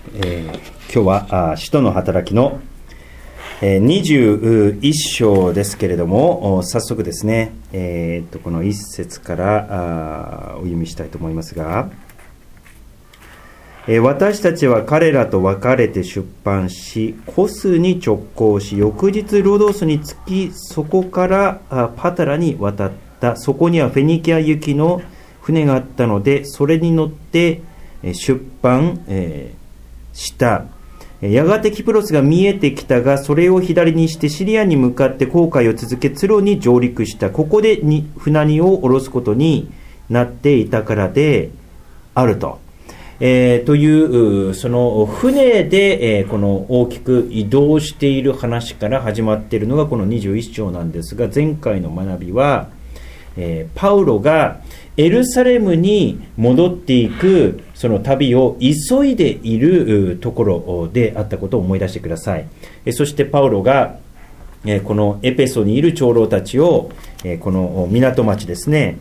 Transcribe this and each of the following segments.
今日は使徒の働きの21章ですけれども、早速ですね、この1節からお読みしたいと思いますが、私たちは彼らと別れて出版し、コスに直行し、翌日ロドスに着き、そこからパタラに渡った。そこにはフェニキア行きの船があったので、それに乗って出版した。やがてキプロスが見えてきたが、それを左にしてシリアに向かって航海を続け、ツロに上陸した。ここで船荷を下ろすことになっていたからであると。というその船で、この大きく移動している話から始まっているのがこの21章なんですが、前回の学びは、パウロがエルサレムに戻っていくその旅を急いでいるところであったことを思い出してください。そしてパウロがこのエペソにいる長老たちをこの港町ですね、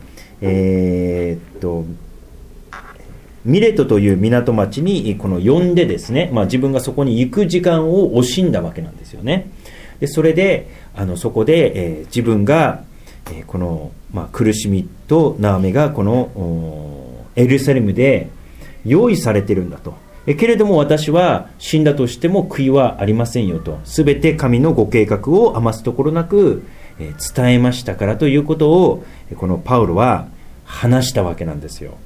ミレトという港町にこの呼んでですね、自分がそこに行く時間を惜しんだわけなんですよね。でそれでそこで自分がこの苦しみと悩みがこのエルサレムで用意されているんだと。けれども私は死んだとしても悔いはありませんよと。すべて神のご計画を余すところなく伝えましたからということをこのパウロは話したわけなんですよ。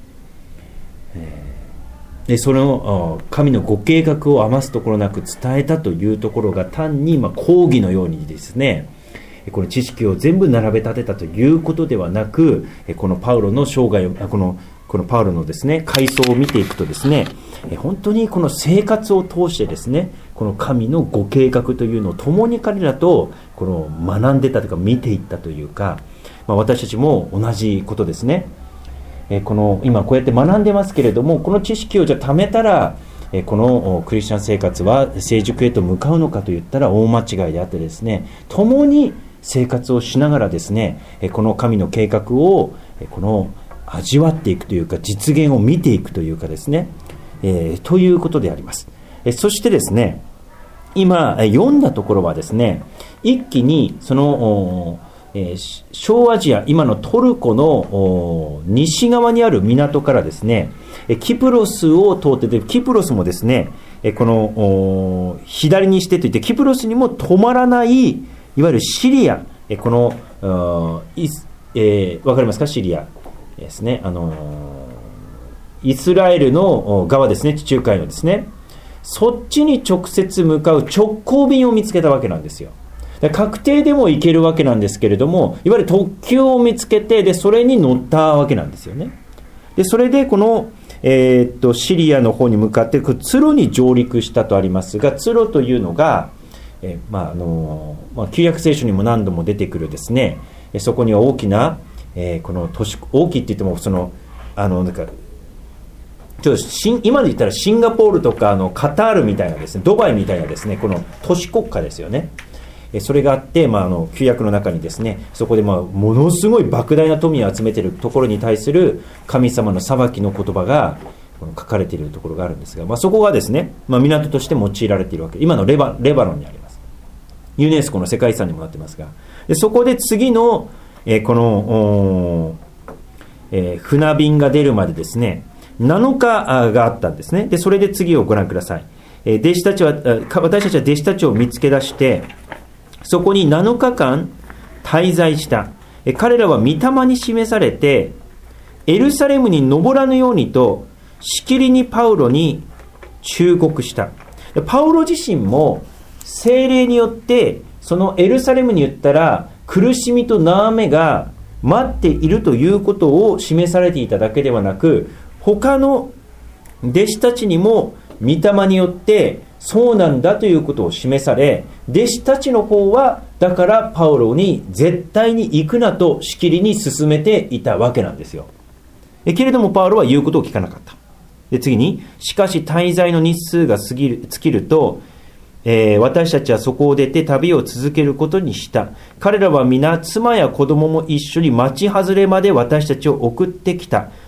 でその神のご計画を余すところなく伝えたというところが単に講義のようにですね、この知識を全部並べ立てたということではなく、このパウロの生涯をこのパウロのですね回想を見ていくとですね、本当にこの生活を通してですね、この神のご計画というのを共に彼らとこの学んでたというか見ていったというか、私たちも同じことですね。この今こうやって学んでますけれども、この知識をじゃあ貯めたらこのクリスチャン生活は成熟へと向かうのかといったら大間違いであってですね、共に生活をしながらですね、この神の計画をこの味わっていくというか、実現を見ていくというかですね、ということであります。そしてですね、今読んだところはですね、一気にその小アジア、今のトルコの西側にある港からですね、キプロスを通ってて、キプロスもですね、この左にしてといってキプロスにも止まらないいわゆるシリア、このわかりますか、シリアですね、イスラエルの側ですね、地中海のですね、そっちに直接向かう直行便を見つけたわけなんですよ。確定でも行けるわけなんですけれども、いわゆる特急を見つけて、でそれに乗ったわけなんですよね。でそれでこの、シリアの方に向かってツロに上陸したとありますが、ツロというのが旧約聖書にも何度も出てくるですね、そこには大きな、この都市、大きいって言ってもそのなんかちょっと今で言ったらシンガポールとかカタールみたいなですね、ドバイみたいなですね、この都市国家ですよね。それがあって、旧約の中にですね、そこでものすごい莫大な富を集めているところに対する神様の裁きの言葉が書かれているところがあるんですが、そこがですね、港として用いられているわけ。今のレバノンにあります。ユネスコの世界遺産にもなってますが、でそこで次の、この船便が出るまでですね、7日があったんですね。でそれで次をご覧ください。私たちは弟子たちを見つけ出して、そこに7日間滞在した。彼らは御霊に示されて、エルサレムに登らぬようにとしきりにパウロに忠告した。パウロ自身も聖霊によってそのエルサレムに言ったら苦しみと悩みが待っているということを示されていただけではなく、他の弟子たちにも御霊によってそうなんだということを示され、弟子たちの方はだからパウロに絶対に行くなとしきりに勧めていたわけなんですよ。けれどもパウロは言うことを聞かなかった。で次に、しかし滞在の日数が尽きると、私たちはそこを出て旅を続けることにした。彼らは皆妻や子供も一緒に町外れまで私たちを送ってきた。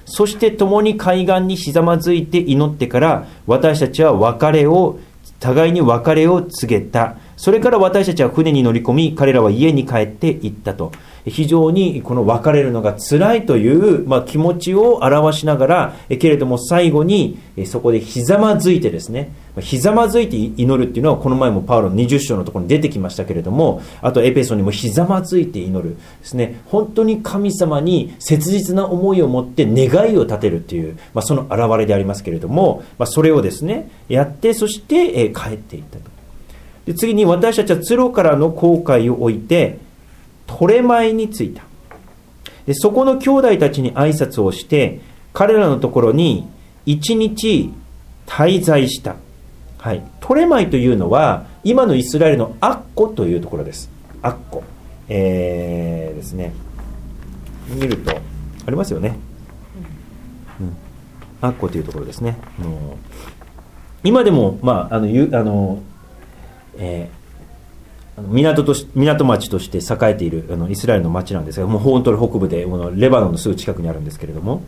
そして共に海岸にひざまずいて祈ってから、私たちは互いに別れを告げた。それから私たちは船に乗り込み、彼らは家に帰っていったと。非常にこの別れるのが辛いという、気持ちを表しながら、けれども最後にそこでひざまずいてですね、ひざまずいて祈るっていうのは、この前もパウロの20章のところに出てきましたけれども、あとエペソにもひざまずいて祈るですね。本当に神様に切実な思いを持って願いを立てるっていう、その表れでありますけれども、それをですねやって、そして帰っていったと。で、次に私たちはツロからの航海を置いてトレマイに着いた。で、そこの兄弟たちに挨拶をして、彼らのところに一日滞在した。はい、トレマイというのは今のイスラエルのアッコというところです。アッコ、ですね、見るとありますよね、アッコというところですね。今でも、港町として栄えているイスラエルの町なんですが、もう本当に北部でレバノンのすぐ近くにあるんですけれども、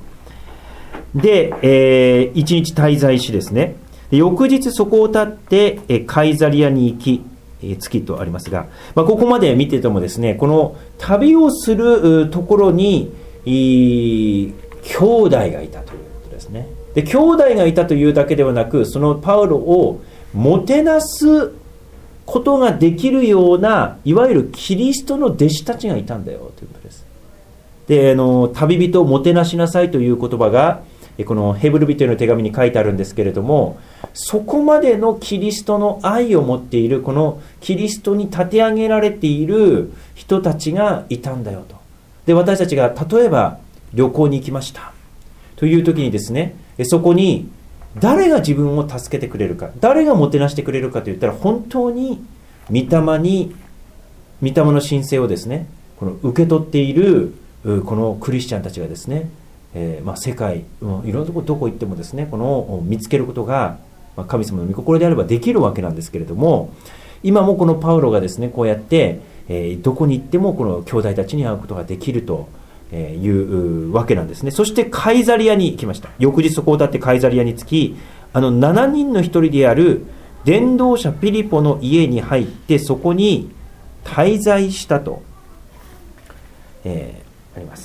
で、一日滞在しですね、翌日そこを立ってカイザリアに行き着とありますが、ここまで見ててもですね、この旅をするところに兄弟がいたということですね。で、兄弟がいたというだけではなく、そのパウロをもてなすことができるような、いわゆるキリストの弟子たちがいたんだよということです。で、旅人をもてなしなさいという言葉がこのヘブル人への手紙に書いてあるんですけれども、そこまでのキリストの愛を持っている、このキリストに立て上げられている人たちがいたんだよと。で、私たちが例えば旅行に行きましたという時にですね、そこに誰が自分を助けてくれるか、誰がもてなしてくれるかといったら、本当に御霊の神聖をですね、この受け取っているこのクリスチャンたちがですね、世界、いろんなところどこ行ってもですね、この見つけることが、神様の御心であればできるわけなんですけれども、今もこのパウロがですね、こうやって、どこに行ってもこの兄弟たちに会うことができるというわけなんですね。そしてカイザリアに行きました。翌日そこを立ってカイザリアに着き、7人の一人である伝道者ピリポの家に入って、そこに滞在したと、あります。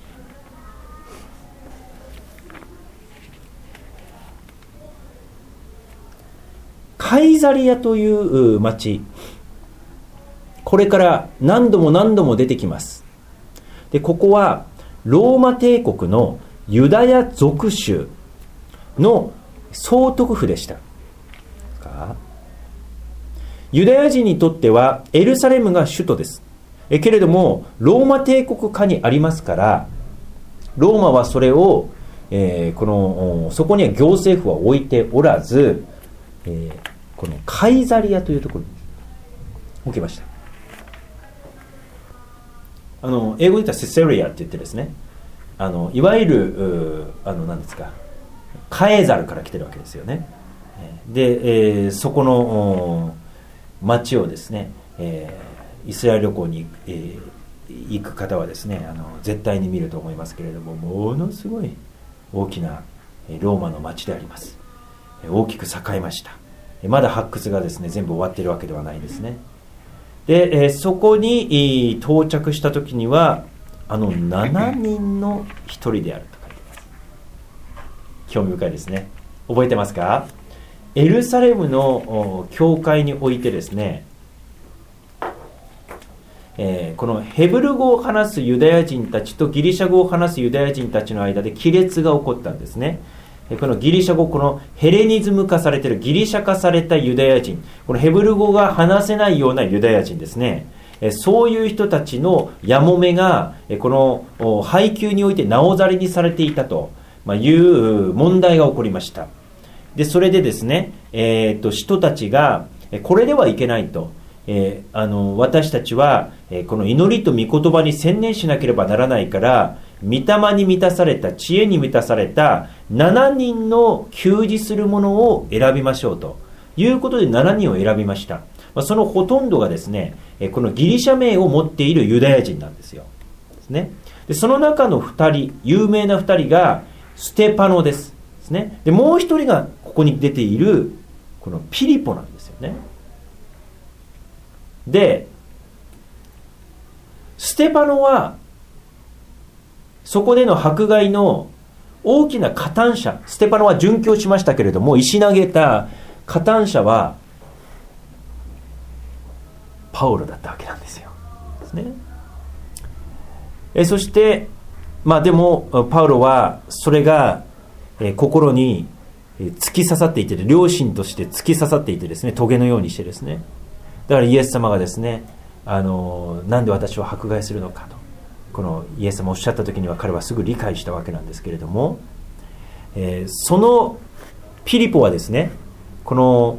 カイザリアという町、これから何度も出てきます。で、ここはローマ帝国のユダヤ属州の総督府でした。ユダヤ人にとってはエルサレムが首都です。けれどもローマ帝国下にありますから、ローマはそれを、そこには行政府は置いておらず、このカイザリアというところに置きました。英語で言ったらセセリアって言ってですね、いわゆる何ですか、カエザルから来てるわけですよね。で、そこの町をですね、イスラエル旅行に、行く方はですね、絶対に見ると思いますけれども、ものすごい大きなローマの町であります。大きく栄えました。まだ発掘がですね全部終わっているわけではないですね。で、そこに到着した時には7人の一人であると書いています。興味深いですね。覚えてますか？エルサレムの教会においてですね、このヘブル語を話すユダヤ人たちとギリシャ語を話すユダヤ人たちの間で亀裂が起こったんですね。このギリシャ語、このヘレニズム化されている、ギリシャ化されたユダヤ人、このヘブル語が話せないようなユダヤ人ですね、そういう人たちのやもめがこの配給においてなおざりにされていたという問題が起こりました。で、それでですね、人たちがこれではいけないと、私たちはこの祈りと御言葉に専念しなければならないから、御霊に満たされた、知恵に満たされた7人の給仕するものを選びましょうということで7人を選びました。そのほとんどがですね、このギリシャ名を持っているユダヤ人なんですよ。ですね。 でその中の2人、有名な2人がステパノですね。でもう1人がここに出ているこのピリポなんですよね。でステパノはそこでの迫害の大きな加担者、ステパノは殉教しましたけれども、石投げた加担者はパウロだったわけなんですよ。ですね。そしてでもパウロはそれが心に突き刺さっていて、良心として突き刺さっていてですね、棘のようにしてですね、だからイエス様がですね、なんで私を迫害するのかとこのイエス様おっしゃった時には彼はすぐ理解したわけなんですけれども、そのピリポはですね、この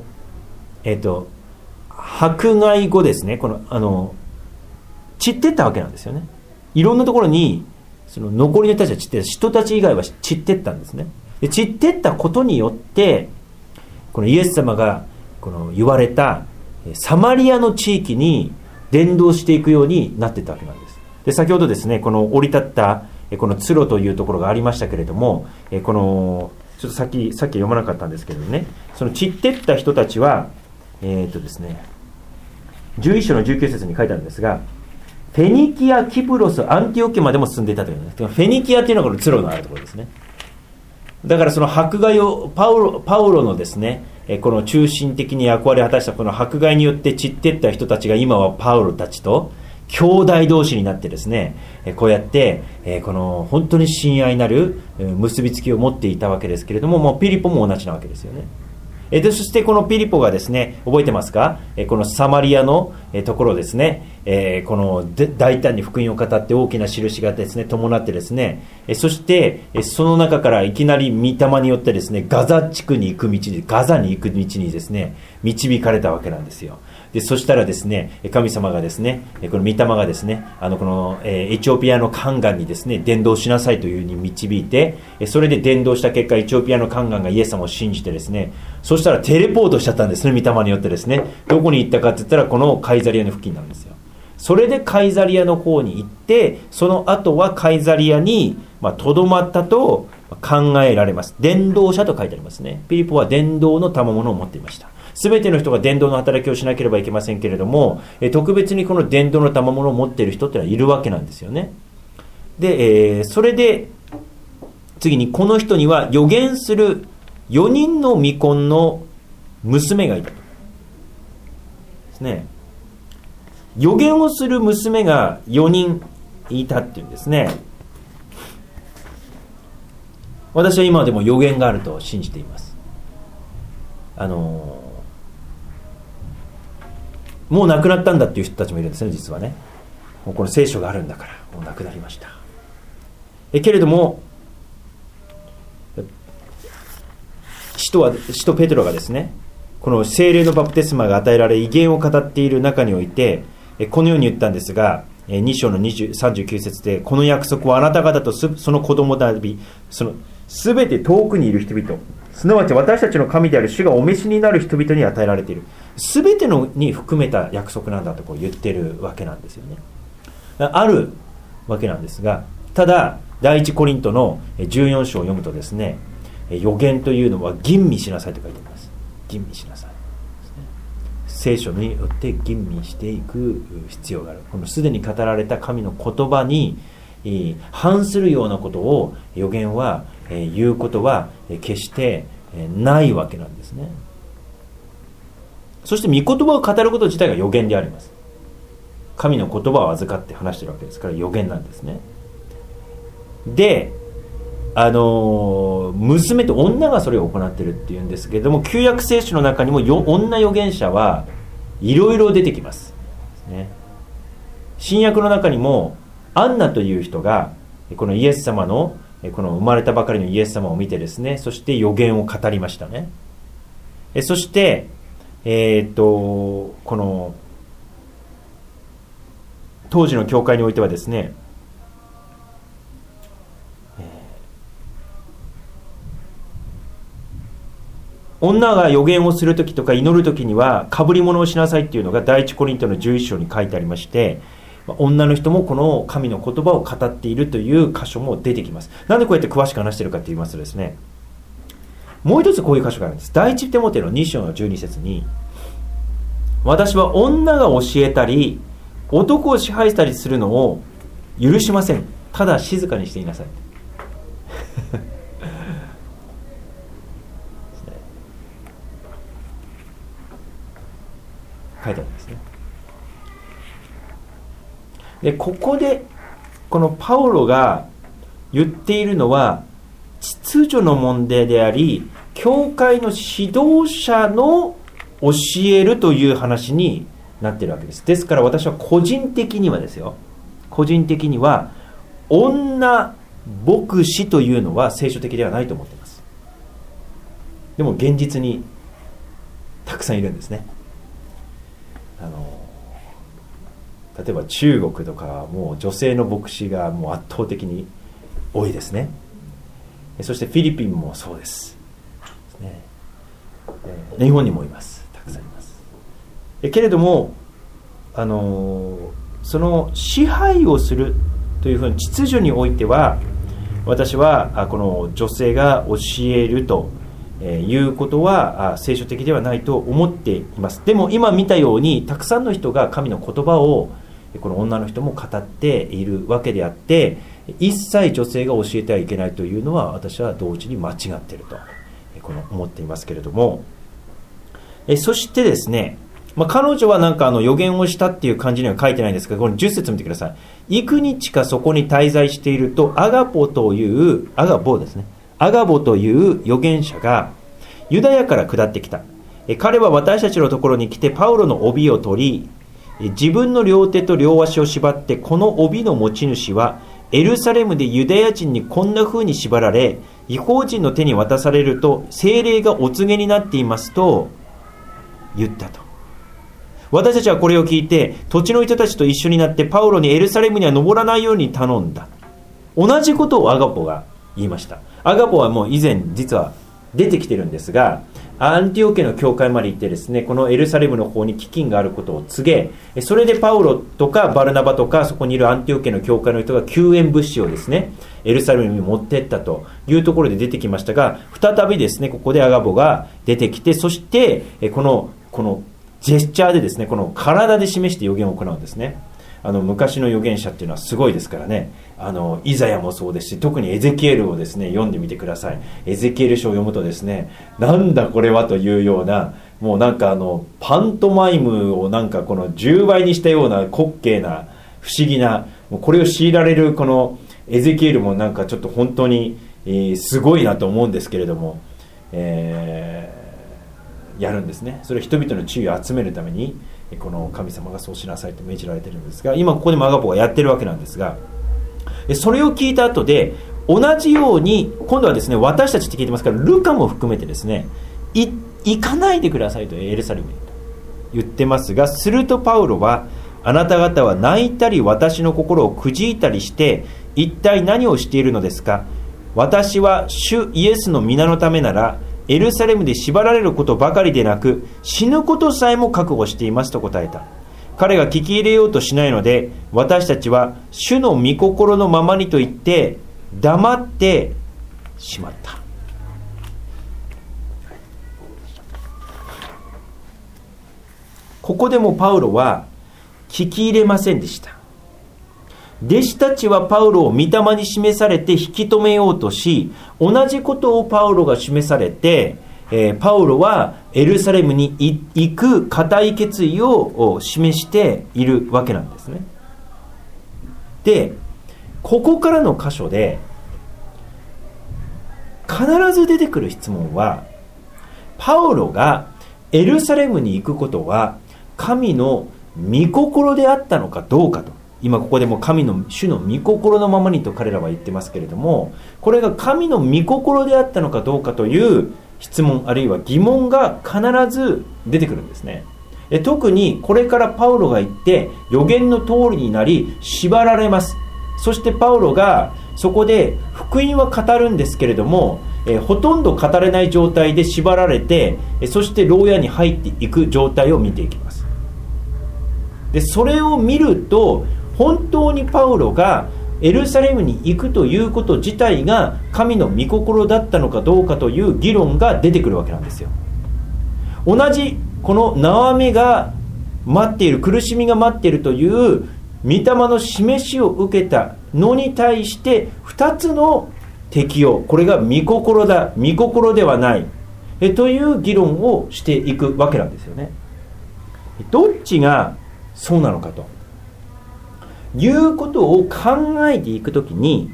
迫害後ですね、散ってったわけなんですよね。いろんなところにその残りの人たちは散ってった、人たち以外は散ってったんですね。で散ってったことによってこのイエス様がこの言われたサマリアの地域に伝道していくようになっていったわけなんです。で先ほどですね、この降り立ったこのツロというところがありましたけれども、このちょっとさっき読まなかったんですけどね、その散っていった人たちはですね、11章の19節に書いてあるんですが、フェニキア、キプロス、アンティオキアまでも進んでいたというね。フェニキアというのがこのツロのあるところですね。だからその迫害をパウロのですね、この中心的に役割を果たしたこの迫害によって散っていった人たちが今はパウロたちと兄弟同士になってですね、こうやってこの本当に親愛なる結びつきを持っていたわけですけれども、もうピリポも同じなわけですよね。でそしてこのピリポがですね、覚えてますか、このサマリアのところですね、この大胆に福音を語って大きな印がですね伴ってですね、そしてその中からいきなり御霊によってですね、ガザ地区に行く道に、ガザに行く道にですね導かれたわけなんですよ。でそしたらですね、神様がですね、この御霊がですね、このエチオピアのカンガンにですね伝道しなさいというふうに導いて、それで伝道した結果、エチオピアのカンガンがイエス様を信じてですね、そしたらテレポートしちゃったんですね、御霊によってですね。どこに行ったかって言ったら、このカイザリアの付近なんですよ。それでカイザリアの方に行って、その後はカイザリアにとどまったと考えられます。伝道者と書いてありますね。ピリポは伝道の賜物を持っていました。すべての人が伝道の働きをしなければいけませんけれども、特別にこの伝道の賜物を持っている人ってのはいるわけなんですよね。で、それで次にこの人には預言する4人の未婚の娘がいたとですね。預言をする娘が4人いたっていうんですね。私は今でも預言があると信じています。もう亡くなったんだっていう人たちもいるんですね、実はね。もうこの聖書があるんだからもう亡くなりました。けれども使徒ペテロがですね、この聖霊のバプテスマが与えられ威厳を語っている中においてこのように言ったんですが、2章の39節で、この約束はあなた方とその子供たち、その全て遠くにいる人々、すなわち私たちの神である主がお召しになる人々に与えられている、全てのに含めた約束なんだとこう言ってるわけなんですよね。あるわけなんですが、ただ第一コリントの14章を読むとですね、預言というのは吟味しなさいと書いてあります。吟味しなさい、聖書によって吟味していく必要がある。このすでに語られた神の言葉に反するようなことを預言は言うことは決してないわけなんですね。そして御言葉を語ること自体が預言であります。神の言葉を預かって話しているわけですから預言なんですね。で、娘と女がそれを行っているっていうんですけれども、旧約聖書の中にも女預言者はいろいろ出てきます、ね。新約の中にもアンナという人がこのイエス様のこの生まれたばかりのイエス様を見てですね、そして預言を語りましたね。そしてこの当時の教会においてはですね、女が預言をするときとか祈るときには被り物をしなさいっていうのが第一コリントの11章に書いてありまして、 女の人もこの神の言葉を語っているという箇所も出てきます。なんでこうやって詳しく話しているかと言いますとですね、もう一つこういう箇所があるんです。第一テモテの2章の12節に、私は女が教えたり男を支配したりするのを許しません。ただ静かにしていなさい書いてあるんですね。でここでこのパウロが言っているのは秩序の問題であり、教会の指導者の教えるという話になっているわけです。ですから私は個人的にはですよ、個人的には女牧師というのは聖書的ではないと思っています。でも現実にたくさんいるんですね。例えば中国とかはもう女性の牧師がもう圧倒的に多いですね。そしてフィリピンもそうです、日本にもいます。たくさんいます。けれどもその支配をするというふうに秩序においては、私はこの女性が教えるということは聖書的ではないと思っています。でも今見たようにたくさんの人が神の言葉をこの女の人も語っているわけであって、一切女性が教えてはいけないというのは私は同時に間違っていると思っていますけれども、そしてですね、彼女はなんか予言をしたっていう感じには書いてないんですが、この10節見てください。幾日かそこに滞在していると、アガボという預言者がユダヤから下ってきた。彼は私たちのところに来てパウロの帯を取り、自分の両手と両足を縛って、この帯の持ち主はエルサレムでユダヤ人にこんな風に縛られ、異邦人の手に渡されると聖霊がお告げになっていますと言ったと。私たちはこれを聞いて土地の人たちと一緒になってパウロにエルサレムには登らないように頼んだ。同じことをアガポが言いました。アガポはもう以前実は出てきてるんですが、アンティオケの教会まで行ってですね、このエルサレムの方に飢饉があることを告げ、それでパウロとかバルナバとかそこにいるアンティオケの教会の人が救援物資をですねエルサレムに持っていったというところで出てきましたが、再びですねここでアガボが出てきて、そしてこのジェスチャーでですね、この体で示して予言を行うんですね。昔の預言者っていうのはすごいですからね。イザヤもそうですし、特にエゼキエルをですね読んでみてください。エゼキエル書を読むとですね、なんだこれはというような、もうなんかパントマイムをなんかこの10倍にしたような滑稽な不思議な、もうこれを強いられるこのエゼキエルもなんかちょっと本当に、すごいなと思うんですけれども、やるんですね。それは人々の注意を集めるためにこの神様がそうしなさいと命じられているんですが、今ここでもアガポがやってるわけなんですが、それを聞いた後で同じように今度はですね、私たちって聞いてますからルカも含めてですね、行かないでくださいとエルサレムに言ってますが、するとパウロは、あなた方は泣いたり私の心をくじいたりして一体何をしているのですか。私は主イエスの皆のためならエルサレムで縛られることばかりでなく死ぬことさえも覚悟していますと答えた。彼が聞き入れようとしないので、私たちは主の御心のままにと言って黙ってしまった。ここでもパウロは聞き入れませんでした。弟子たちはパウロを御霊に示されて引き止めようとし、同じことをパウロが示されて、パウロはエルサレムに行く固い決意を示しているわけなんですね。で、ここからの箇所で必ず出てくる質問は、パウロがエルサレムに行くことは神の御心であったのかどうかと。今ここでも神の主の御心のままにと彼らは言ってますけれども、これが神の御心であったのかどうかという質問あるいは疑問が必ず出てくるんですね。特にこれからパウロが言って予言の通りになり縛られます。そしてパウロがそこで福音は語るんですけれども、ほとんど語れない状態で縛られて、そして牢屋に入っていく状態を見ていきます。でそれを見ると本当にパウロがエルサレムに行くということ自体が神の御心だったのかどうかという議論が出てくるわけなんですよ。同じこのナオミが待っている、苦しみが待っているという御霊の示しを受けたのに対して2つの適用、これが御心だ、御心ではないという議論をしていくわけなんですよね。どっちがそうなのかということを考えていくときに、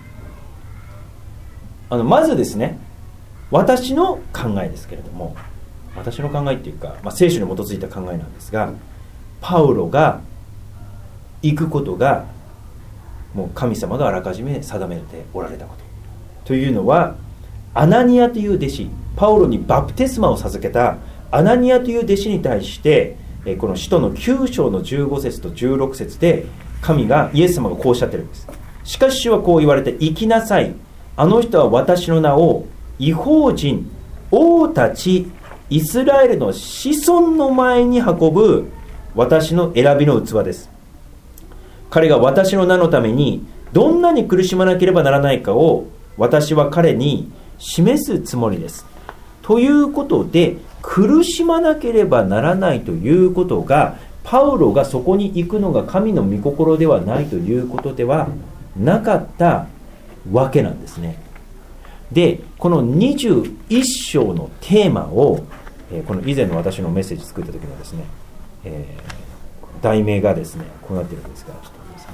まずですね、私の考えですけれども、私の考えっていうか、聖書に基づいた考えなんですが、パウロが行くことがもう神様があらかじめ定めておられたことというのは、アナニアという弟子、パウロにバプテスマを授けたアナニアという弟子に対して、この使徒の9章の15節と16節でイエス様がこうおっしゃってるんです。しかし主はこう言われて、行きなさい、あの人は私の名を異邦人、王たちイスラエルの子孫の前に運ぶ私の選びの器です。彼が私の名のためにどんなに苦しまなければならないかを私は彼に示すつもりです。ということで、苦しまなければならないということが、パウロがそこに行くのが神の御心ではないということではなかったわけなんですね。で、この21章のテーマを、この以前の私のメッセージ作った時のですね、題名がですね、こうなってるんですが、ちょっと待ってくださ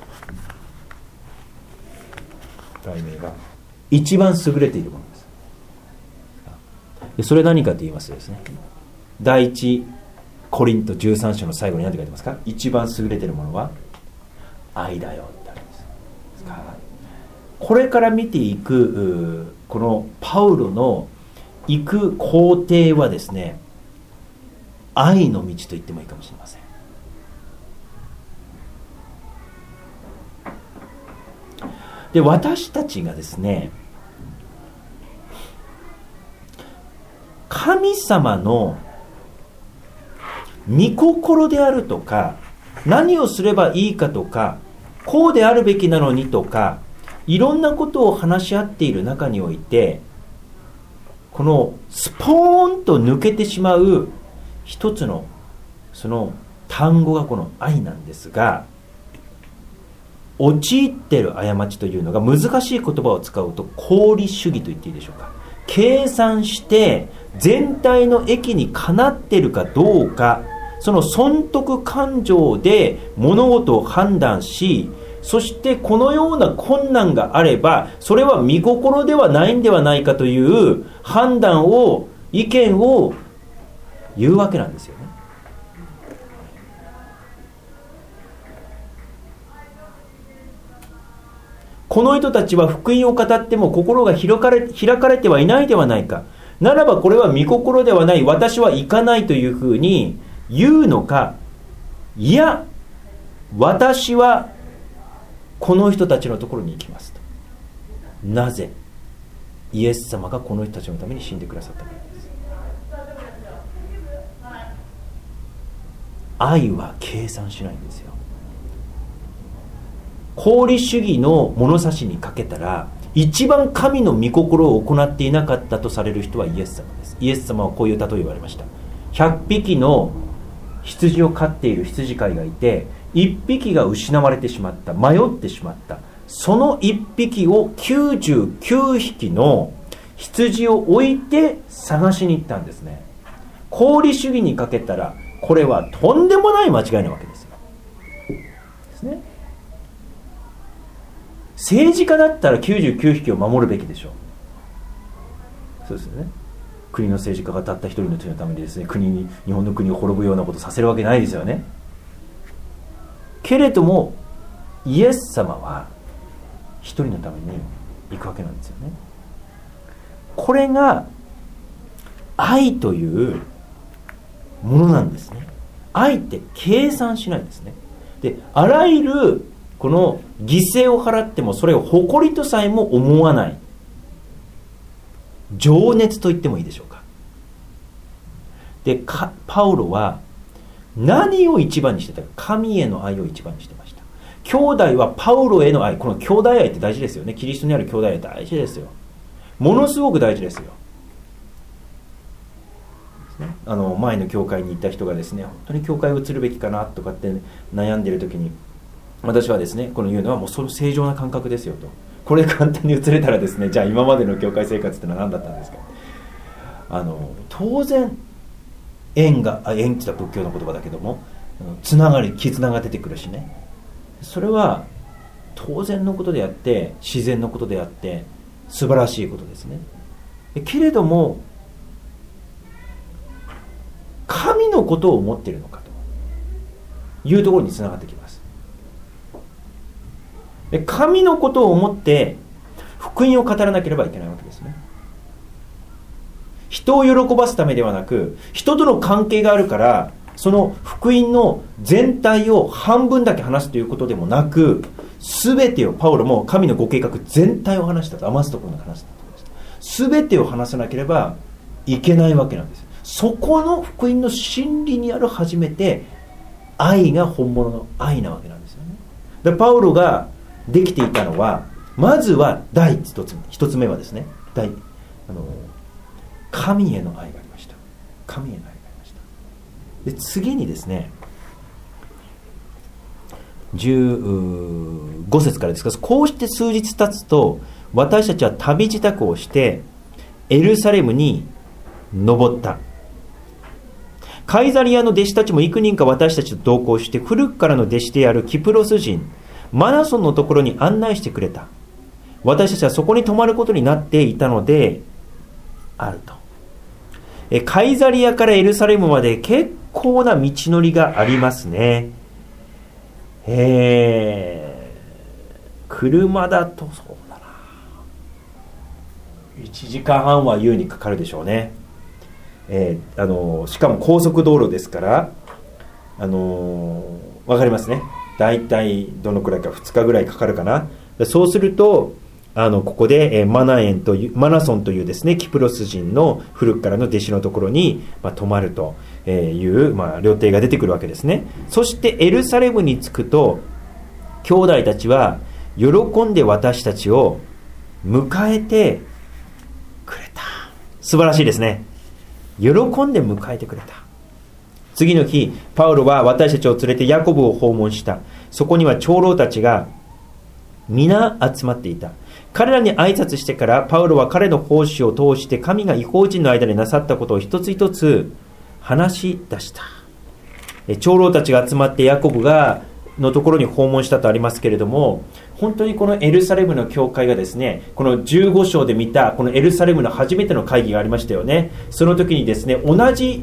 いね。題名が一番優れているものです。でそれ何かと言いますとですね、第一コリント13章の最後に何て書いてますか？一番優れているものは愛だよってあるんです。これから見ていくこのパウロの行く工程はですね、愛の道と言ってもいいかもしれません。で、私たちがですね、神様の御心であるとか、何をすればいいかとか、こうであるべきなのにとか、いろんなことを話し合っている中において、このスポーンと抜けてしまう一つのその単語がこの愛なんですが、陥っている過ちというのが、難しい言葉を使うと功利主義と言っていいでしょうか。計算して全体の益にかなっているかどうか、その損得感情で物事を判断し、そしてこのような困難があればそれは御心ではないんではないかという判断を、意見を言うわけなんですよね。この人たちは福音を語っても心が開かれてはいないではないか。ならばこれは御心ではない、私は行かないというふうに言うのか、いや私はこの人たちのところに行きますと。なぜ？イエス様がこの人たちのために死んでくださったからです。愛は計算しないんですよ。功利主義の物差しにかけたら、一番神の御心を行っていなかったとされる人はイエス様です。イエス様はこういう例えを言われました。100匹の羊を飼っている羊飼いがいて、1匹が失われてしまった、迷ってしまった。その1匹を99匹の羊を置いて探しに行ったんですね。功利主義にかけたら、これはとんでもない間違いなわけですよ。ですね。政治家だったら99匹を守るべきでしょう。そうですよね。国の政治家がたった一人の人のためにですね、日本の国を滅ぶようなことをさせるわけないですよね。けれどもイエス様は一人のために行くわけなんですよね。これが愛というものなんですね。愛って計算しないんですね。で、あらゆるこの犠牲を払ってもそれを誇りとさえも思わない情熱と言ってもいいでしょうか。で、パウロは何を一番にしてたか、神への愛を一番にしてました。 兄弟はパウロへの愛、この兄弟愛って大事ですよね。キリストにある兄弟愛大事ですよ。ものすごく大事ですよ。前の教会に行った人がですね、本当に教会を移るべきかなとかって悩んでいる時に、私はですね、この言うのはもうその正常な感覚ですよと。これ簡単に移れたらですね、じゃあ今までの教会生活ってのは何だったんですか。当然縁って言ったら仏教の言葉だけども、絆が出てくるしね、それは当然のことであって、自然のことであって素晴らしいことですね。けれども神のことを思っているのかというところにつながってきます。神のことを思って福音を語らなければいけないわけですね。人を喜ばすためではなく、人との関係があるからその福音の全体を半分だけ話すということでもなく、全てを、パウロも神のご計画全体を話したと、余すところなく話したと、全てを話さなければいけないわけなんです。そこの福音の真理にある初めて愛が本物の愛なわけなんですよね。でパウロができていたのは、まずは第一つ目はですね、神への愛がありました。神への愛がありました。で次にですね、15節からですが、こうして数日経つと私たちは旅支度をしてエルサレムに登った。カイザリアの弟子たちも幾人か私たちと同行して、古くからの弟子であるキプロス人マナソンのところに案内してくれた。私たちはそこに泊まることになっていたのであると。カイザリアからエルサレムまで結構な道のりがありますね。車だとそうだな、1時間半は優にかかるでしょうね。しかも高速道路ですから、わかりますね。だいたいどのくらいか、2日ぐらいかかるかな。そうするとここでマナソンというですね、キプロス人の古くからの弟子のところに、泊まるという、料亭が出てくるわけですね。そしてエルサレムに着くと、兄弟たちは喜んで私たちを迎えてくれた。素晴らしいですね。喜んで迎えてくれた。次の日、パウロは私たちを連れてヤコブを訪問した。そこには長老たちが皆集まっていた。彼らに挨拶してから、パウロは彼の奉仕を通して神が異邦人の間でなさったことを一つ一つ話し出した。長老たちが集まってヤコブのところに訪問したとありますけれども、本当にこのエルサレムの教会がですね、この15章で見たこのエルサレムの初めての会議がありましたよね。その時にですね、同じ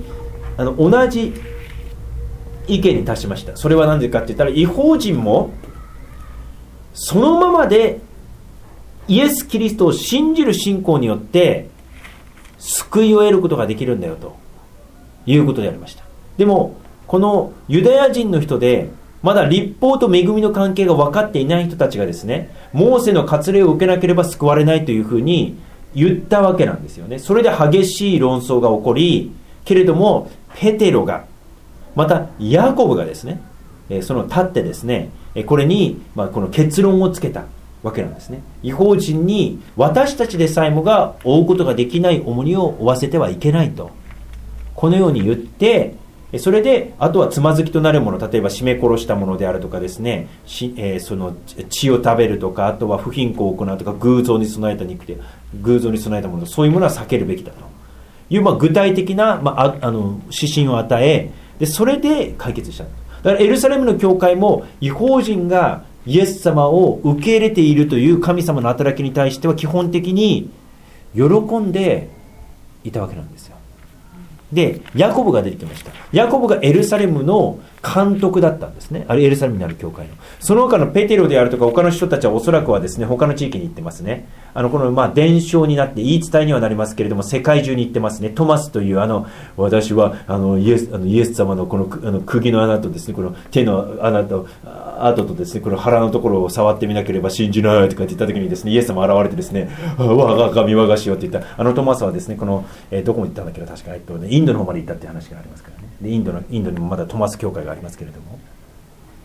意見に達しました。それは何でかって言ったら、異邦人もそのままでイエス・キリストを信じる信仰によって救いを得ることができるんだよということでありました。でもこのユダヤ人の人でまだ律法と恵みの関係が分かっていない人たちがですね、モーセの割礼を受けなければ救われないというふうに言ったわけなんですよね。それで激しい論争が起こり、けれどもペテロがまたヤコブがですね、その立ってですね、これにこの結論をつけたわけなんですね。異邦人に私たちでさえもが負うことができない重荷を負わせてはいけないと、このように言って、それであとはつまずきとなるもの、例えば絞め殺したものであるとかですね、その血を食べるとか、あとは不貧困を行うとか、偶像に備えた肉で偶像に備えたもの、そういうものは避けるべきだという、具体的な、指針を与え、でそれで解決した。だからエルサレムの教会も異邦人がイエス様を受け入れているという神様の働きに対しては基本的に喜んでいたわけなんですよ。でヤコブが出てきました。ヤコブがエルサレムの監督だったんですね。あれエルサレムにある教会の。その他のペテロであるとか他の人たちはおそらくはですね、他の地域に行ってますね。この伝承になって言い伝えにはなりますけれども、世界中に行ってますね。トマスという私はイエス様のこの釘の穴とですね、この手の穴と跡とですね、この腹のところを触ってみなければ信じないとかって言った時にですね、イエス様現れてですね、我が神我がしよって言ったトマスはですね、この、どこに行ったんだっけど、確かインドの方まで行ったっていう話がありますからね。でインドにもまだトマス教会がありますけれども、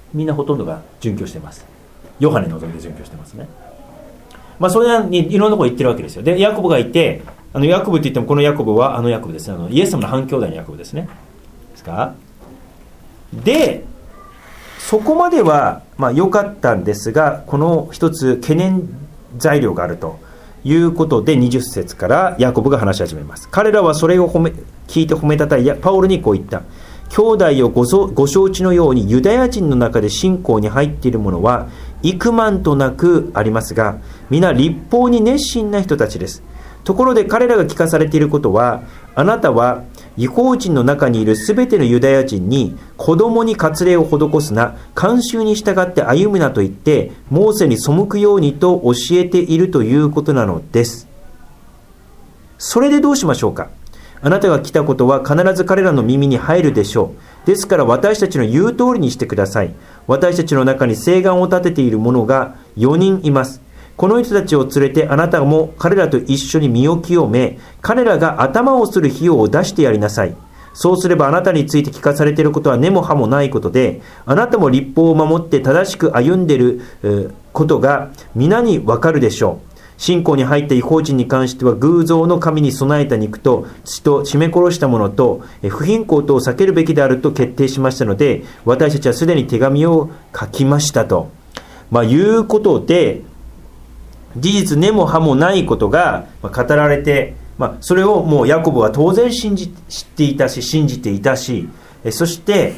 みんなほとんどが殉教しています。ヨハネのぞいて殉教してますね。それにいろんなところ行ってるわけですよ。でヤコブがいて、ヤコブって言ってもこのヤコブはヤコブですね。イエス様の半兄弟のヤコブですね。ですか。でそこまでは良かったんですが、この一つ懸念材料があるということで、20節からヤコブが話し始めます。彼らはそれを聞いて褒めたたえ、パウロにこう言った。兄弟をご承知のように、ユダヤ人の中で信仰に入っている者は幾万となくありますが、皆律法に熱心な人たちです。ところで彼らが聞かされていることは、あなたは異邦人の中にいるすべてのユダヤ人に子供に割礼を施すな、慣習に従って歩むなと言ってモーセに背くようにと教えているということなのです。それでどうしましょうか。あなたが来たことは必ず彼らの耳に入るでしょう。ですから私たちの言う通りにしてください。私たちの中に誓願を立てている者が4人います。この人たちを連れてあなたも彼らと一緒に身を清め、彼らが頭をする費用を出してやりなさい。そうすればあなたについて聞かされていることは根も葉もないことで、あなたも律法を守って正しく歩んでいることが皆にわかるでしょう。信仰に入った異邦人に関しては、偶像の神に備えた肉と血と絞め殺したものと不貧困とを避けるべきであると決定しましたので、私たちはすでに手紙を書きましたと、いうことで、事実根も葉もないことが語られて、それをもうヤコブは当然知っていたし、信じていたし、そして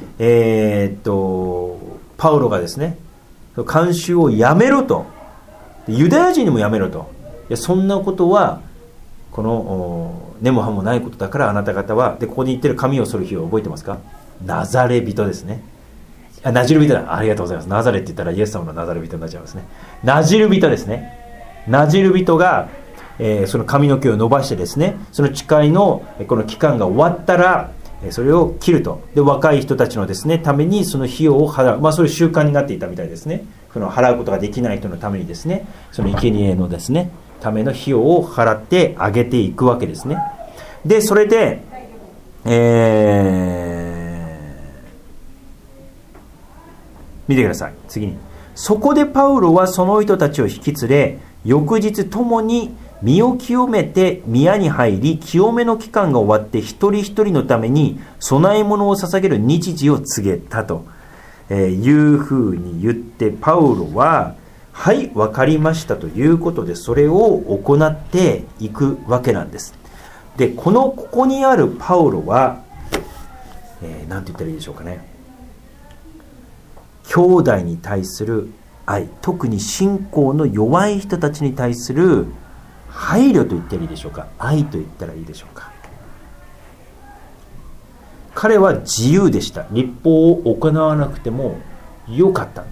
パウロがですね、慣習をやめろと、ユダヤ人にもやめろと、いやそんなことはこの根も葉もないことだから、あなた方は、でここに言ってる神を剃る日を覚えてますか。ナザレ人ですね。ナジル人だ。ありがとうございます。ナザレって言ったらイエス様のナザレ人になっちゃいますね。ナジル人ですね。ナジル人が、その髪の毛を伸ばしてですね、その誓いのこの期間が終わったらそれを切ると。で若い人たちのですねためにその費用を払う、そういう習慣になっていたみたいですね。その払うことができない人のためにですね、その生贄のですねための費用を払ってあげていくわけですね。でそれで見てください。次に、そこでパウロはその人たちを引き連れ、翌日共に身を清めて宮に入り、清めの期間が終わって一人一人のために供え物を捧げる日時を告げたというふうに言って、パウロははい分かりましたということで、それを行っていくわけなんです。でここにあるパウロは何て言ったらいいでしょうかね。兄弟に対する愛、特に信仰の弱い人たちに対する配慮と言ったらいいでしょうか、愛と言ったらいいでしょうか。彼は自由でした。律法を行わなくてもよかったんです。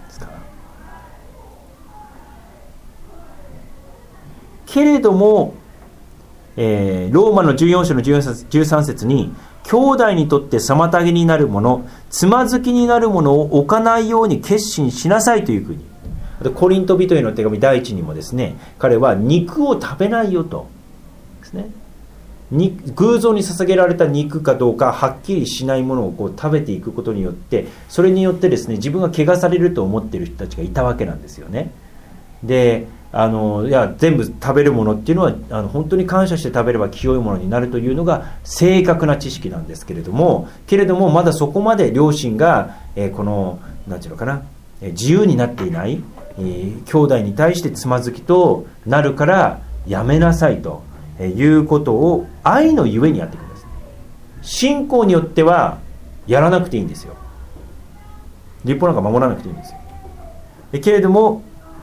けれども、ローマの14章の13節に、兄弟にとって妨げになるもの、つまずきになるものを置かないように決心しなさいというふうに。コリント人への手紙第一にもですね、彼は肉を食べないよとですね、偶像に捧げられた肉かどうかはっきりしないものを食べていくことによって、それによってですね、自分が汚されると思っている人たちがいたわけなんですよね。でいや全部食べるものっていうのは本当に感謝して食べれば清いものになるというのが正確な知識なんですけれども、まだそこまで両親が、この何ていうのかな、自由になっていない、兄弟に対してつまずきとなるからやめなさいということを愛のゆえにやっていくんです。信仰によってはやらなくていいんですよ。律法なんか守らなくていいんですよ。けれども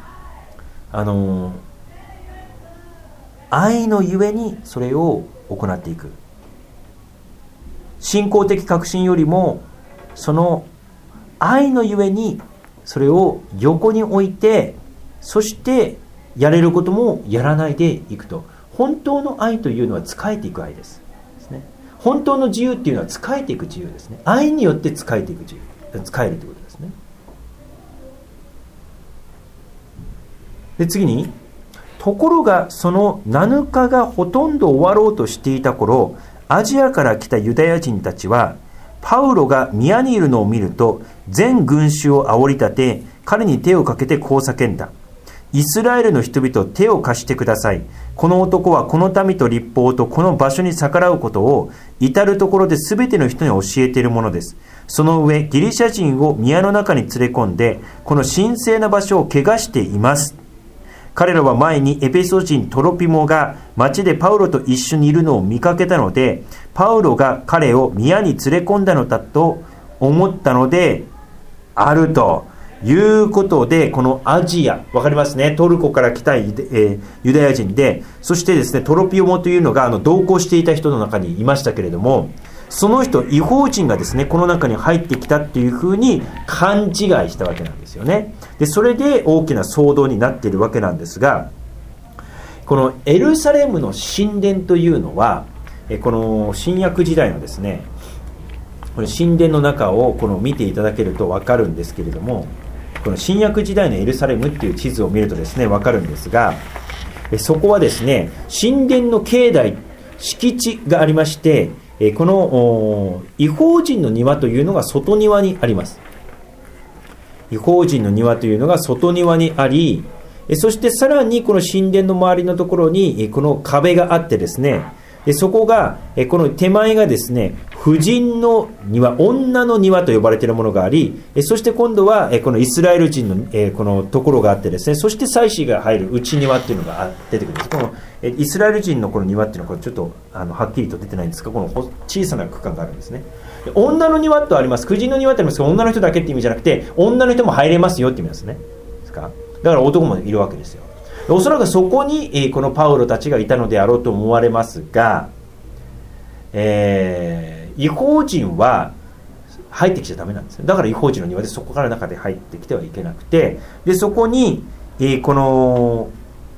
愛のゆえにそれを行っていく。信仰的確信よりもその愛のゆえにそれを横に置いて、そしてやれることもやらないでいくと。本当の愛というのは仕えていく愛です。本当の自由っていうのは仕えていく自由ですね。愛によって仕えていく自由、仕えるということですね。で次に、ところがその7日がほとんど終わろうとしていた頃、アジアから来たユダヤ人たちはパウロが宮にいるのを見ると、全群衆を煽り立て、彼に手をかけてこう叫んだ。イスラエルの人々、手を貸してください。この男はこの民と律法とこの場所に逆らうことを至るところで全ての人に教えているものです。その上、ギリシャ人を宮の中に連れ込んで、この神聖な場所を汚しています。彼らは前にエペソ人トロピモが町でパウロと一緒にいるのを見かけたので、パウロが彼を宮に連れ込んだのだと思ったのであるということで、このアジア、わかりますね、トルコから来たユダヤ人で、そしてですね、トロピモというのが同行していた人の中にいましたけれども、その人、異邦人がですね、この中に入ってきたっていうふうに勘違いしたわけなんですよね。で、それで大きな騒動になっているわけなんですが、このエルサレムの神殿というのは、この新約時代のですね、この神殿の中を見ていただけると分かるんですけれども、この新約時代のエルサレムっていう地図を見るとですね、分かるんですが、そこはですね、神殿の境内、敷地がありまして、この異邦人の庭というのが外庭にあります。異邦人の庭というのが外庭にあり、そしてさらにこの神殿の周りのところにこの壁があってですね、そこがこの手前がですね、婦人の庭、女の庭と呼ばれているものがあり、そして今度はこのイスラエル人のこのところがあってですね、そして祭司が入る内庭っていうのが出てくるんです。このイスラエル人のこの庭っていうのはちょっとはっきりと出てないんですが、この小さな区間があるんですね。女の庭とあります。婦人の庭ってありますが、女の人だけって意味じゃなくて、女の人も入れますよって意味なんですね。ですか？だから男もいるわけですよ。おそらくそこにこのパウロたちがいたのであろうと思われますが、異邦人は入ってきちゃダメなんですよ。だから異邦人の庭でそこから中で入ってきてはいけなくて、でそこに、こ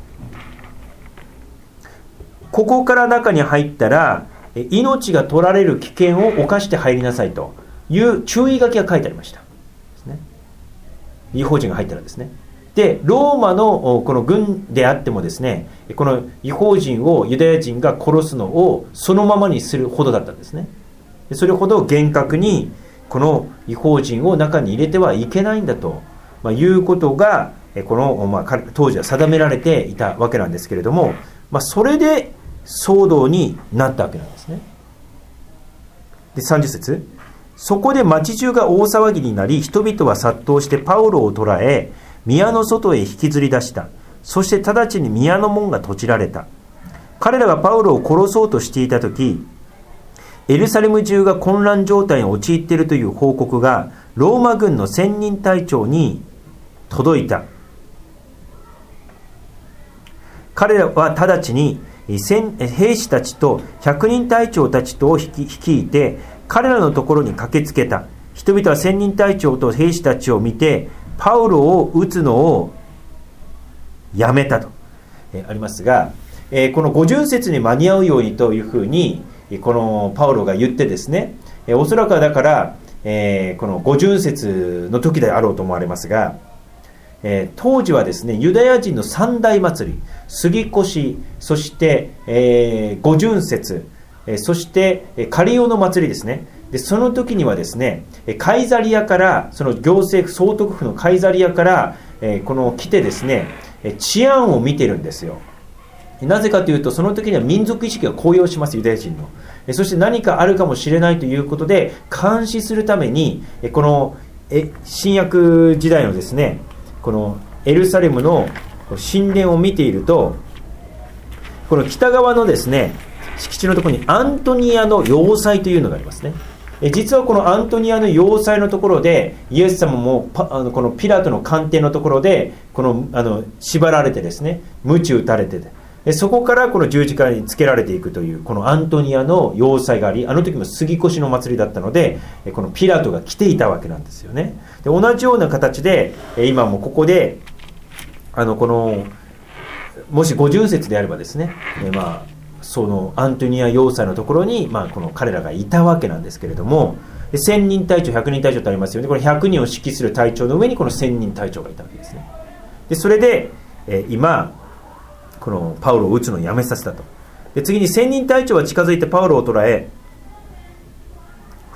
こから中に入ったら命が取られる危険を冒して入りなさいという注意書きが書いてありましたですね。異邦人が入ったらですね。でローマのこの軍であってもですね、この異邦人をユダヤ人が殺すのをそのままにするほどだったんですね。それほど厳格にこの異邦人を中に入れてはいけないんだと、いうことがこの、当時は定められていたわけなんですけれども、それで騒動になったわけなんですね。で30節、そこで町中が大騒ぎになり、人々は殺到してパウロを捕らえ、宮の外へ引きずり出した。そして直ちに宮の門が閉じられた。彼らがパウロを殺そうとしていたとき、エルサレム中が混乱状態に陥っているという報告がローマ軍の千人隊長に届いた。彼らは直ちに兵士たちと百人隊長たちとを率いて彼らのところに駆けつけた。人々は千人隊長と兵士たちを見てパウロを撃つのをやめたと、ありますが、この50節に間に合うようにというふうにこのパウロが言ってですね、おそらくはだから、この50節の時であろうと思われますが、当時はですね、ユダヤ人の三大祭り、杉越、そして、五巡節、そしてカリオの祭りですね。でその時にはですね、カイザリアからその行政総督府のカイザリアからこの来てですね、治安を見てるんですよ。なぜかというと、その時には民族意識が高揚します、ユダヤ人の。そして何かあるかもしれないということで監視するために、この新約時代のですね、このエルサレムの神殿を見ていると、この北側のですね敷地のところにアントニアの要塞というのがありますね。実はこのアントニアの要塞のところでイエス様もこのピラトの官邸のところで縛られてですね、鞭打たれてて、そこからこの十字架につけられていくというこのアントニアの要塞があり、あの時も杉越の祭りだったのでこのピラトが来ていたわけなんですよね。で同じような形で今もここでこのもし五巡節であればですね、そのアントニア要塞のところに、この彼らがいたわけなんですけれども、1000人隊長100人隊長とありますよね。これ100人を指揮する隊長の上にこの1000人隊長がいたわけですね。でそれで、今このパウロを撃つのをやめさせたと。で次に1000人隊長は近づいてパウロを捕らえ、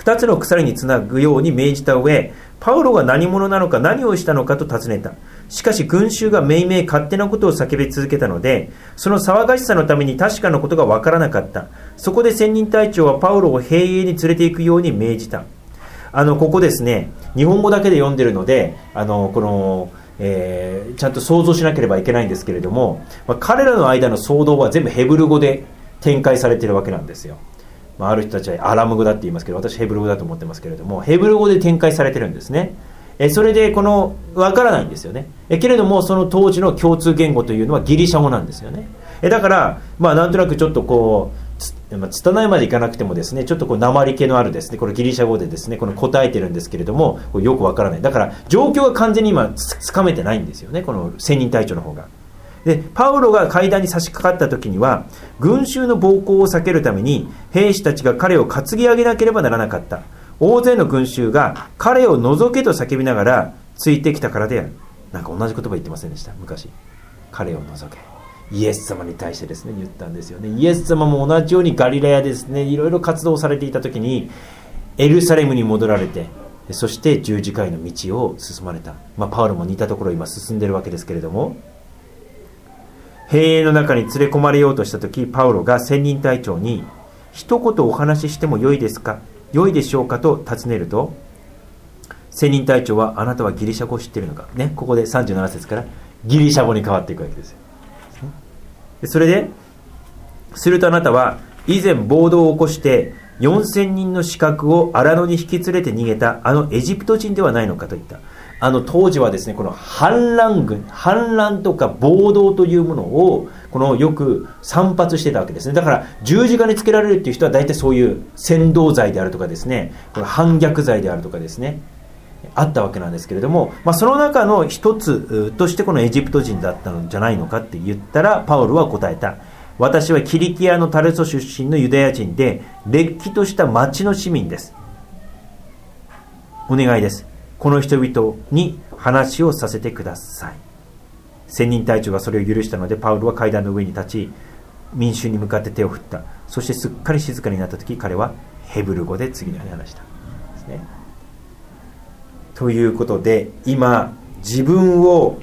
2つの鎖につなぐように命じた上、パウロが何者なのか何をしたのかと尋ねた。しかし群衆がめいめい勝手なことを叫び続けたので、その騒がしさのために確かなことがわからなかった。そこで千人隊長はパウロを兵営に連れて行くように命じた。ここですね、日本語だけで読んでるので、ちゃんと想像しなければいけないんですけれども、彼らの間の騒動は全部ヘブル語で展開されているわけなんですよ。ある人たちはアラム語だって言いますけど、私ヘブル語だと思ってますけれども、ヘブル語で展開されてるんですね。それでわからないんですよね。けれどもその当時の共通言語というのはギリシャ語なんですよね。だからなんとなくちょっと拙いまでいかなくてもですね、ちょっと訛り気のあるですね、これギリシャ語でですね、答えてるんですけれども、よくわからない。だから状況が完全に今つかめてないんですよね、この千人隊長の方が。でパウロが階段に差し掛かった時には、群衆の暴行を避けるために兵士たちが彼を担ぎ上げなければならなかった。大勢の群衆が彼を除けと叫びながらついてきたからである。なんか同じ言葉言ってませんでした？昔彼を除け、イエス様に対してですね言ったんですよね。イエス様も同じようにガリラヤでですね、いろいろ活動されていた時にエルサレムに戻られて、そして十字架への道を進まれた。パウロも似たところを今進んでいるわけですけれども、兵営の中に連れ込まれようとした時、パウロが千人隊長に一言お話ししてもよいですか、良いでしょうかと尋ねると、千人隊長は、あなたはギリシャ語を知っているのか、ね、ここで37節からギリシャ語に変わっていくわけですよ。それですると、あなたは以前暴動を起こして4000人の刺客を荒野に引き連れて逃げたエジプト人ではないのかと言った。当時はですね、この反乱とか暴動というものをよく散発してたわけですね。だから十字架につけられるっていう人は大体そういう扇動罪であるとかですね、この反逆罪であるとかですね、あったわけなんですけれども、その中の一つとしてこのエジプト人だったのじゃないのかって言ったら、パウロは答えた。私はキリキアのタルソ出身のユダヤ人で、れっきとした町の市民です。お願いです。この人々に話をさせてください。千人隊長がそれを許したので、パウロは階段の上に立ち、民衆に向かって手を振った。そしてすっかり静かになった時、彼はヘブル語で次のように話したですね。ということで、今自分を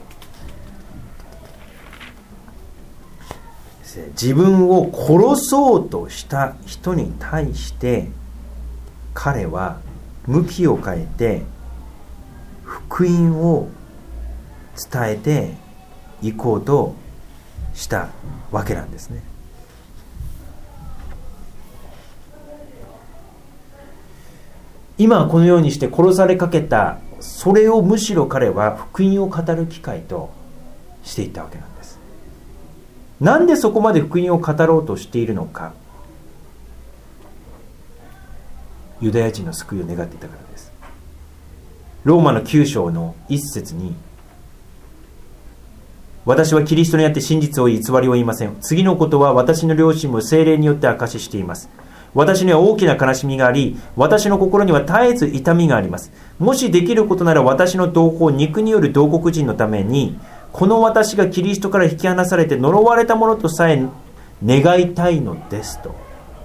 殺そうとした人に対して彼は向きを変えて福音を伝えていこうとしたわけなんですね。今このようにして殺されかけた、それをむしろ彼は福音を語る機会としていったわけなんです。なんでそこまで福音を語ろうとしているのか。ユダヤ人の救いを願っていたからです。ローマの9章の1節に、私はキリストにあって真実を言い偽りを言いません。次のことは私の良心も聖霊によって証ししています。私には大きな悲しみがあり、私の心には絶えず痛みがあります。もしできることなら私の同胞、肉による同国人のために、この私がキリストから引き離されて呪われたものとさえ願いたいのですと。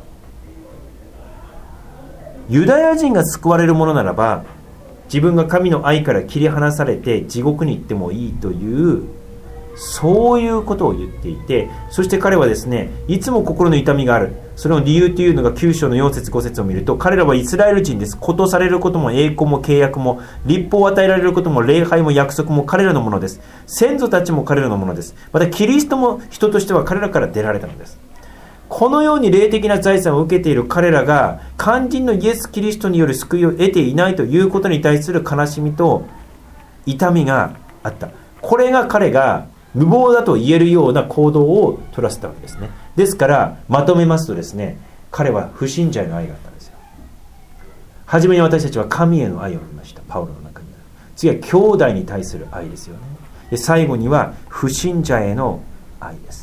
ユダヤ人が救われるものならば、自分が神の愛から切り離されて地獄に行ってもいいという、そういうことを言っていて、そして彼はですね、いつも心の痛みがある。その理由というのが9章の4節5節を見ると、彼らはイスラエル人です。ことされることも栄光も契約も立法を与えられることも礼拝も約束も彼らのものです。先祖たちも彼らのものです。またキリストも人としては彼らから出られたのです。このように霊的な財産を受けている彼らが肝心のイエス・キリストによる救いを得ていないということに対する悲しみと痛みがあった。これが彼が無謀だと言えるような行動を取らせたわけですね。ですからまとめますとですね、彼は不信者への愛があったんですよ。はじめに私たちは神への愛を見ました。パウロの中にある。次は兄弟に対する愛ですよね。で最後には不信者への愛です。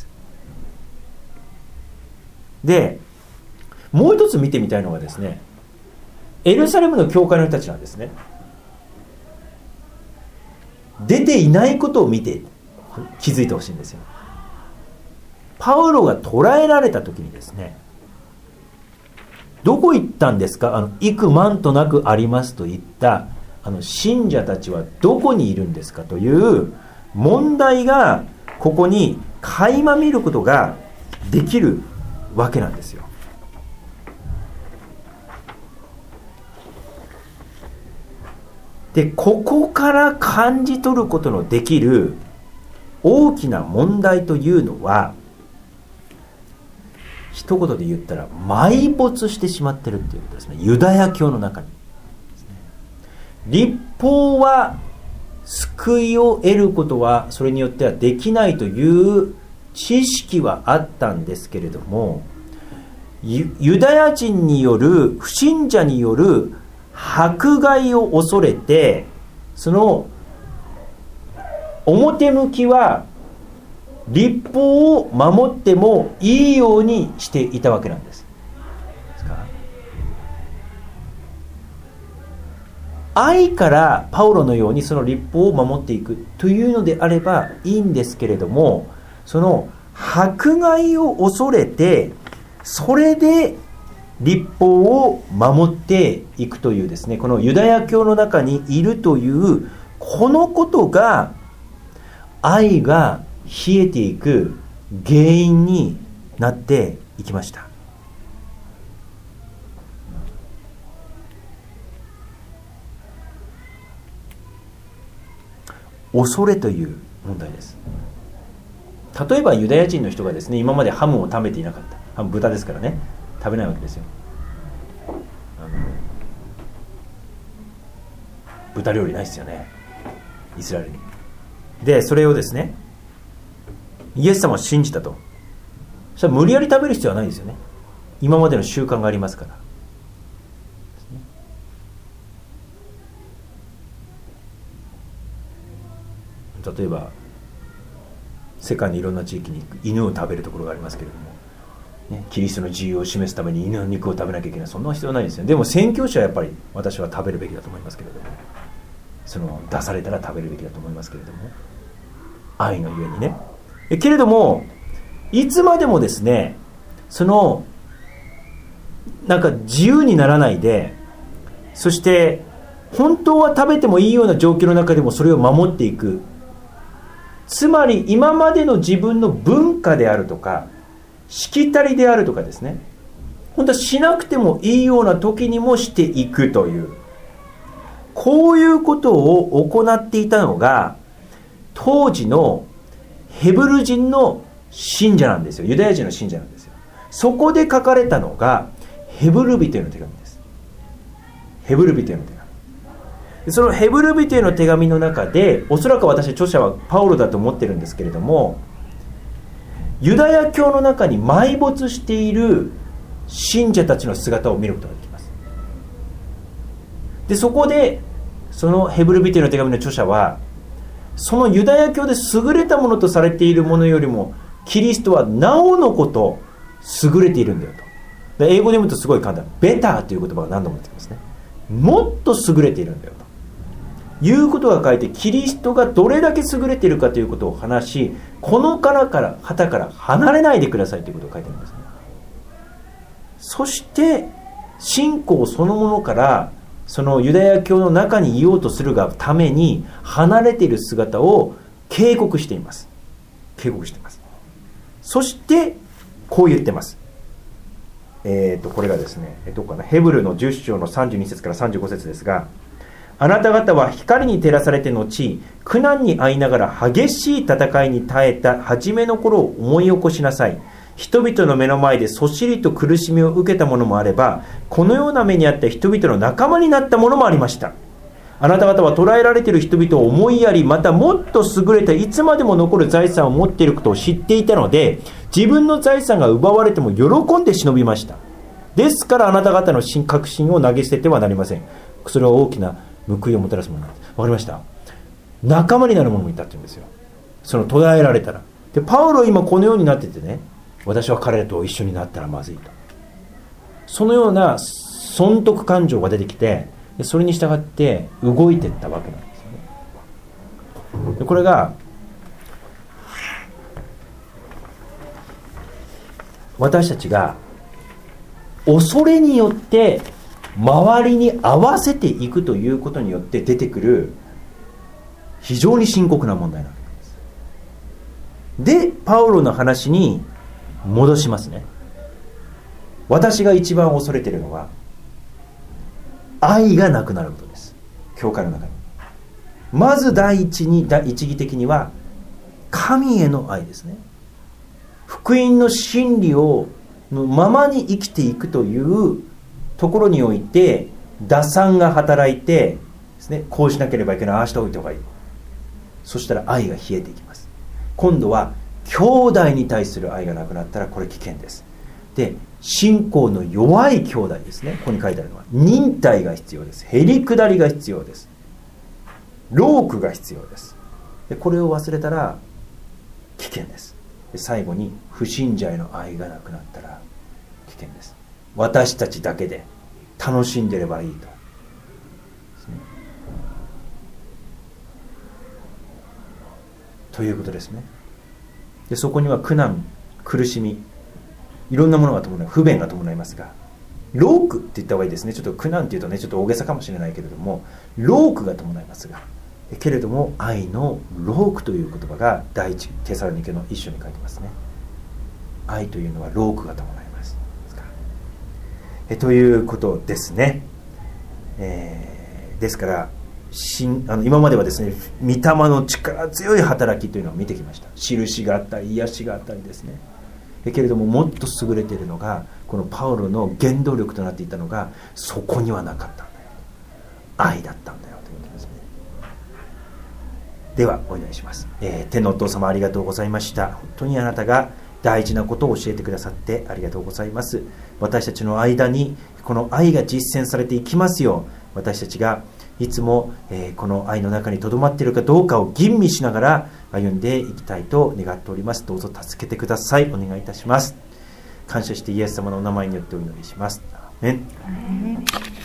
でもう一つ見てみたいのはですね、エルサレムの教会の人たちなんですね。出ていないことを見て気づいてほしいんですよ。パウロが捕らえられた時にですね、 どこ行ったんですか、幾万となくありますと言った信者たちはどこにいるんですかという問題がここに垣間見ることができるわけなんですよ。で、ここから感じ取ることのできる大きな問題というのは、一言で言ったら埋没してしまっているということですね。ユダヤ教の中に。律法は救いを得ることはそれによってはできないという知識はあったんですけれども、ユダヤ人による不信者による迫害を恐れて、その表向きは律法を守ってもいいようにしていたわけなんです。愛からパウロのようにその律法を守っていくというのであればいいんですけれども、その迫害を恐れてそれで律法を守っていくというですね、このユダヤ教の中にいるというこのことが愛が冷えていく原因になっていきました。恐れという問題です。例えばユダヤ人の人がですね、今までハムを食べていなかった、ハム豚ですからね、食べないわけですよ。豚料理ないですよね、イスラエルに。でそれをですね、イエス様を信じたと。そしたら無理やり食べる必要はないですよね。今までの習慣がありますから。例えば世界のいろんな地域に犬を食べるところがありますけれども、ね、キリストの自由を示すために犬の肉を食べなきゃいけない、そんな必要はないですよ。でも宣教師はやっぱり私は食べるべきだと思いますけれども、その出されたら食べるべきだと思いますけれども、愛のゆえにね。けれどもいつまでもですね、そのなんか自由にならないで、そして本当は食べてもいいような状況の中でもそれを守っていく、つまり今までの自分の文化であるとかしきたりであるとかですね、本当はしなくてもいいような時にもしていくという、こういうことを行っていたのが当時のヘブル人の信者なんですよ。ユダヤ人の信者なんですよ。そこで書かれたのがヘブル人への手紙です。ヘブル人への手紙。そのヘブル人への手紙の中で、おそらく私著者はパウロだと思ってるんですけれども、ユダヤ教の中に埋没している信者たちの姿を見ることができます。でそこでそのヘブル人への手紙の著者は、そのユダヤ教で優れたものとされているものよりもキリストはなおのこと優れているんだよと。で英語で読むとすごい簡単、ベターという言葉が何度も出てきますね。もっと優れているんだよということが書いて、キリストがどれだけ優れているかということを話し、この旗から離れないでくださいということを書いてあるんですね。そして信仰そのものからそのユダヤ教の中にいようとするがために離れている姿を警告しています。警告しています。そしてこう言ってます。これがですね、どこかな、ヘブルの10章の32節から35節ですが、あなた方は光に照らされて後、苦難に遭いながら激しい戦いに耐えた初めの頃を思い起こしなさい。人々の目の前でそしりと苦しみを受けたものもあれば、このような目にあった人々の仲間になったものもありました。あなた方は捕らえられている人々を思いやり、またもっと優れたいつまでも残る財産を持っていることを知っていたので、自分の財産が奪われても喜んで忍びました。ですからあなた方の確信を投げ捨ててはなりません。それは大きな報いをもたらすものなんです。わかりました。仲間になる者もいたっていうんですよ。その捕らえられたら。でパウロは今このようになっててね、私は彼らと一緒になったらまずいと、そのような損得感情が出てきて、それに従って動いていったわけなんですよね。でこれが私たちが恐れによって周りに合わせていくということによって出てくる非常に深刻な問題なんです。でパウロの話に戻しますね。私が一番恐れているのは愛がなくなることです。教会の中にまず第一義的には神への愛ですね。福音の真理をのままに生きていくというところにおいて打算が働いてですね、こうしなければいけない、ああしておいた方がいい。そしたら愛が冷えていきます。今度は兄弟に対する愛がなくなったらこれ危険です。で信仰の弱い兄弟ですね、ここに書いてあるのは忍耐が必要です。へりくだりが必要です。労苦が必要です。でこれを忘れたら危険です。で最後に不信者への愛がなくなったら危険です。私たちだけで楽しんでればいいとですね、ということですね。でそこには苦難、苦しみ、いろんなものが伴う、不便が伴いますが、労苦って言った方がいいですね。ちょっと苦難っていうとねちょっと大げさかもしれないけれども、労苦が伴いますが、けれども愛の労苦という言葉が第一テサロニケの一章に書いてますね。愛というのは労苦が伴いますということですね。ですから今まではですね、御霊の力強い働きというのを見てきました。印があったり癒しがあったりですね。けれどももっと優れているのがこのパウロの原動力となっていたのがそこにはなかったんだよ、愛だったんだよということですね。ではお祈りします。天のお父様、ありがとうございました。本当にあなたが大事なことを教えてくださってありがとうございます。私たちの間にこの愛が実践されていきますよう、私たちがいつも、この愛の中にとどまっているかどうかを吟味しながら歩んでいきたいと願っております。どうぞ助けてください。お願いいたします。感謝してイエス様のお名前によってお祈りします。アーメン。